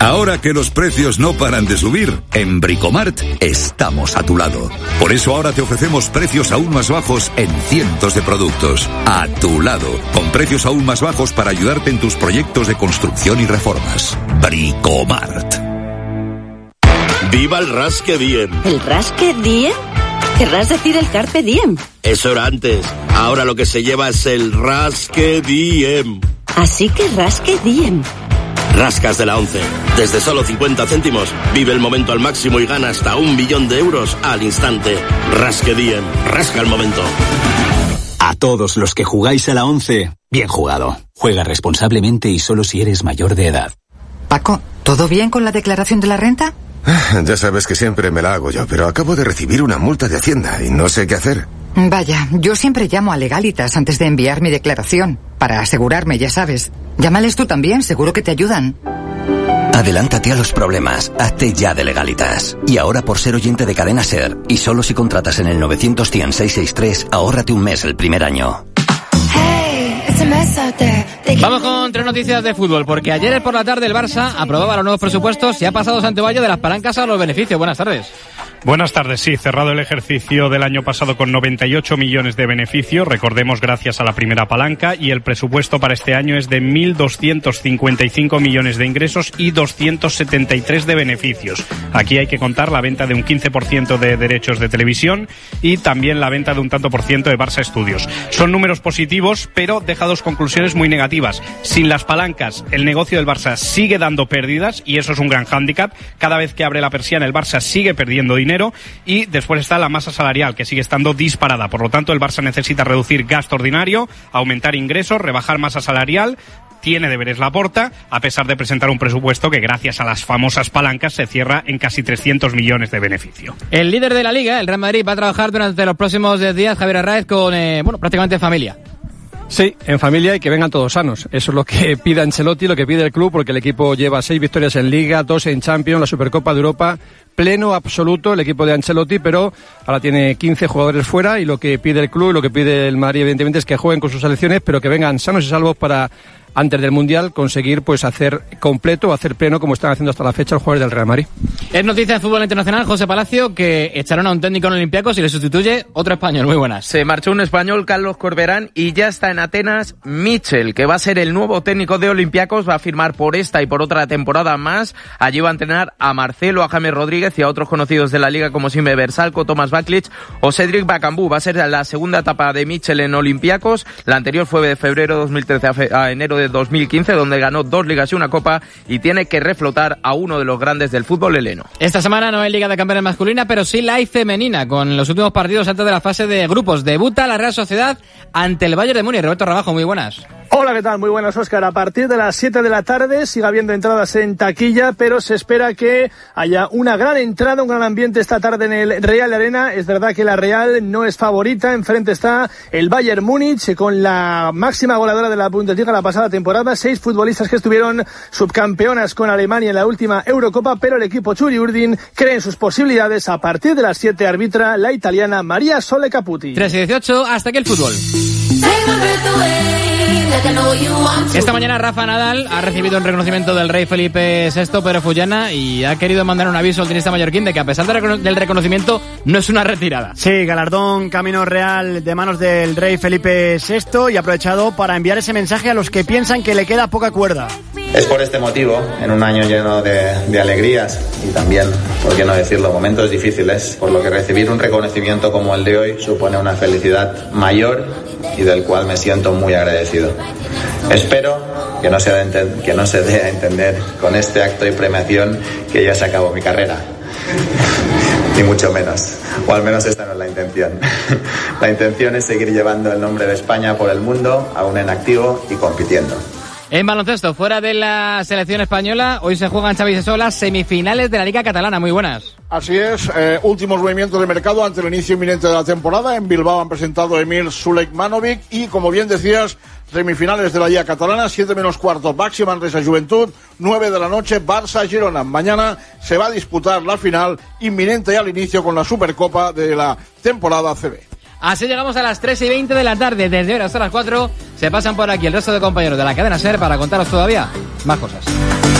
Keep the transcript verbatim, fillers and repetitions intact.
Ahora que los precios no paran de subir, en Bricomart estamos a tu lado. Por eso ahora te ofrecemos precios aún más bajos en cientos de productos. A tu lado, con precios aún más bajos para ayudarte en tus proyectos de construcción y reformas. Bricomart. ¡Viva el Rasque Diem! ¿El Rasque Diem? ¿Querrás decir el Carpe Diem? Eso era antes. Ahora lo que se lleva es el Rasque Diem. Así que Rasque Diem. Rascas de la once. Desde solo cincuenta céntimos, vive el momento al máximo y gana hasta un millón de euros al instante. Rasque Diem. Rasca el momento. A todos los que jugáis a la once, bien jugado. Juega responsablemente y solo si eres mayor de edad. Paco, ¿todo bien con la declaración de la renta? Ya sabes que siempre me la hago yo, pero acabo de recibir una multa de Hacienda y no sé qué hacer. Vaya, yo siempre llamo a Legalitas antes de enviar mi declaración, para asegurarme, ya sabes. Llámales tú también, seguro que te ayudan. Adelántate a los problemas, hazte ya de Legalitas. Y ahora por ser oyente de Cadena SER, y solo si contratas en el novecientos cien seiscientos sesenta y tres, ahórrate un mes el primer año. Vamos con tres noticias de fútbol, porque ayer por la tarde el Barça aprobaba los nuevos presupuestos y ha pasado Santobaya de las palancas a los beneficios. Buenas tardes. Buenas tardes, sí, cerrado el ejercicio del año pasado con noventa y ocho millones de beneficios, recordemos gracias a la primera palanca, y el presupuesto para este año es de mil doscientos cincuenta y cinco millones de ingresos y doscientos setenta y tres de beneficios. Aquí hay que contar la venta de un quince por ciento de derechos de televisión y también la venta de un tanto por ciento de Barça Studios. Son números positivos, pero deja dos conclusiones muy negativas. Sin las palancas, el negocio del Barça sigue dando pérdidas y eso es un gran hándicap. Cada vez que abre la persiana, el Barça sigue perdiendo dinero. Y después está la masa salarial, que sigue estando disparada. Por lo tanto, el Barça necesita reducir gasto ordinario, aumentar ingresos, rebajar masa salarial. Tiene deberes Laporta, a pesar de presentar un presupuesto que gracias a las famosas palancas se cierra en casi trescientos millones de beneficio. El líder de la Liga, el Real Madrid, va a trabajar durante los próximos diez días, Javier Arráez, con, eh, bueno, prácticamente familia. Sí, en familia y que vengan todos sanos. Eso es lo que pide Ancelotti, lo que pide el club, porque el equipo lleva seis victorias en Liga, dos en Champions, la Supercopa de Europa, pleno absoluto el equipo de Ancelotti, pero ahora tiene quince jugadores fuera y lo que pide el club y lo que pide el Madrid evidentemente es que jueguen con sus selecciones, pero que vengan sanos y salvos para antes del Mundial conseguir pues hacer completo o hacer pleno como están haciendo hasta la fecha los jugadores del Real Madrid. Es noticia de fútbol internacional, José Palacio, que echaron a un técnico en Olympiacos y le sustituye otro español. Muy buenas. Se marchó un español, Carlos Corberán, y ya está en Atenas Michel, que va a ser el nuevo técnico de Olympiacos, va a firmar por esta y por otra temporada más. Allí va a entrenar a Marcelo, a James Rodríguez y a otros conocidos de la liga como Sime Bersalco, Tomás Baklich o Cedric Bakambu. Va a ser la segunda etapa de Michel en Olympiacos. La anterior fue de febrero de dos mil trece a, fe- a enero de dos mil quince, donde ganó dos ligas y una copa, y tiene que reflotar a uno de los grandes del fútbol heleno. Esta semana no hay Liga de Campeones masculina, pero sí la hay femenina, con los últimos partidos antes de la fase de grupos. Debuta la Real Sociedad ante el Bayern de Múnich. Roberto Rabajo, muy buenas. Hola, ¿qué tal? Muy buenas, Óscar. A partir de las siete de la tarde sigue habiendo entradas en taquilla, pero se espera que haya una gran entrada, un gran ambiente esta tarde en el Real Arena. Es verdad que la Real no es favorita. Enfrente está el Bayern Múnich con la máxima goleadora de la Bundesliga la pasada temporada. Seis futbolistas que estuvieron subcampeonas con Alemania en la última Eurocopa, pero el equipo Churi Urdin cree en sus posibilidades. A partir de las siete arbitra la italiana María Sole Caputi. tres y dieciocho, hasta aquí el fútbol. Esta mañana Rafa Nadal ha recibido un reconocimiento del rey Felipe sexto, Pedro Fullana, y ha querido mandar un aviso al tenista mallorquín de que a pesar del reconocimiento no es una retirada. Sí, galardón camino real de manos del rey Felipe sexto, y ha aprovechado para enviar ese mensaje a los que piensan que le queda poca cuerda. Es por este motivo, en un año lleno de, de alegrías y también, por qué no decirlo, momentos difíciles, por lo que recibir un reconocimiento como el de hoy supone una felicidad mayor y del cual me siento muy agradecido. Espero que no, se de enten- que no se dé a entender con este acto y premiación que ya se acabó mi carrera. Ni mucho menos, o al menos esta no es la intención. La intención es seguir llevando el nombre de España por el mundo, aún en activo y compitiendo. En baloncesto, fuera de la selección española, hoy se juegan, Xavi Sesó, las semifinales de la Liga Catalana. Muy buenas. Así es, eh, últimos movimientos de mercado ante el inicio inminente de la temporada. En Bilbao han presentado a Emil Sulejmanovic y, como bien decías, semifinales de la Liga Catalana, siete menos cuarto, Baxi Manresa Juventud, nueve de la noche, Barça Girona. Mañana se va a disputar la final inminente al inicio con la Supercopa de la temporada A C B. Así llegamos a las tres y veinte de la tarde. Desde ahora hasta las cuatro se pasan por aquí el resto de compañeros de la cadena SER para contaros todavía más cosas.